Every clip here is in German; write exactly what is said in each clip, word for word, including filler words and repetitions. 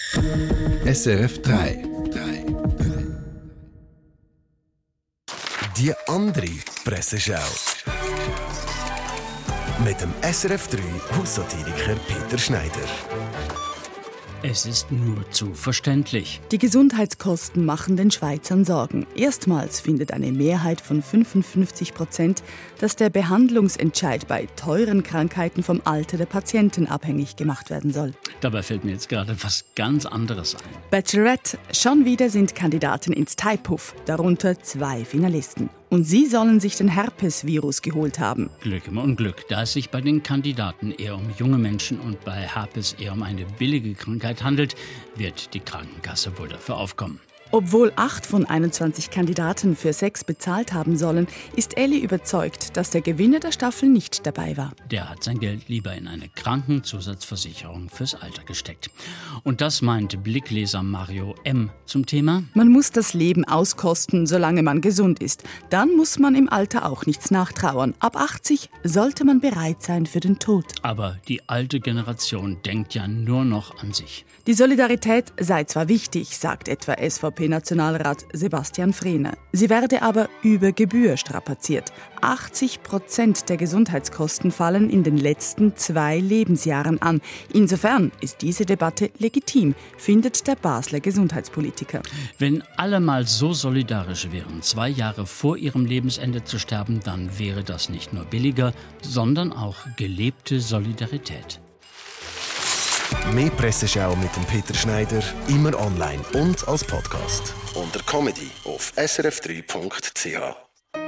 S R F drei. Die andere Presseschau. Mit dem S R F drei Haussatiriker Peter Schneider. Es ist nur zu verständlich. Die Gesundheitskosten machen den Schweizern Sorgen. Erstmals findet eine Mehrheit von fünfundfünfzig Prozent, dass der Behandlungsentscheid bei teuren Krankheiten vom Alter der Patienten abhängig gemacht werden soll. Dabei fällt mir jetzt gerade was ganz anderes ein. Bachelorette, schon wieder sind Kandidaten ins Thai-Puff, darunter zwei Finalisten. Und sie sollen sich den Herpesvirus geholt haben. Glück im Unglück, da es sich bei den Kandidaten eher um junge Menschen und bei Herpes eher um eine billige Krankheit handelt, wird die Krankenkasse wohl dafür aufkommen. Obwohl acht von einundzwanzig Kandidaten für Sex bezahlt haben sollen, ist Elli überzeugt, dass der Gewinner der Staffel nicht dabei war. Der hat sein Geld lieber in eine Krankenzusatzversicherung fürs Alter gesteckt. Und das meinte Blickleser Mario M. zum Thema: Man muss das Leben auskosten, solange man gesund ist. Dann muss man im Alter auch nichts nachtrauern. Ab achtzig sollte man bereit sein für den Tod. Aber die alte Generation denkt ja nur noch an sich. Die Solidarität sei zwar wichtig, sagt etwa S V P-Nationalrat Sebastian Frehner. Sie werde aber über Gebühr strapaziert. achtzig Prozent der Gesundheitskosten fallen in den letzten zwei Lebensjahren an. Insofern ist diese Debatte legitim, findet der Basler Gesundheitspolitiker. Wenn alle mal so solidarisch wären, zwei Jahre vor ihrem Lebensende zu sterben, dann wäre das nicht nur billiger, sondern auch gelebte Solidarität. Mehr Presseschau mit dem Peter Schneider, immer online und als Podcast. Unter Comedy auf s r f drei punkt c h.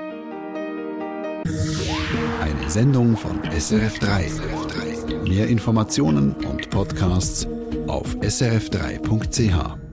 Eine Sendung von S R F drei. Mehr Informationen und Podcasts auf s r f drei punkt c h.